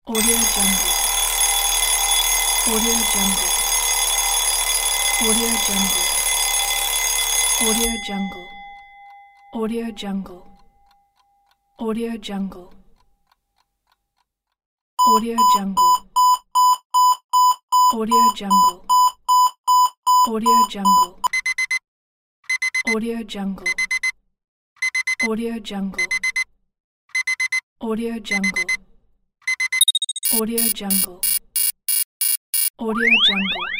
Audio Jungle. Audio Jungle. Audio Jungle. Audio Jungle. Audio Jungle. Audio Jungle. Audio Jungle. Audio Jungle. Audio Jungle. Audio Jungle. Audio Jungle. Audio Jungle. Audio Jungle. Audio Jungle.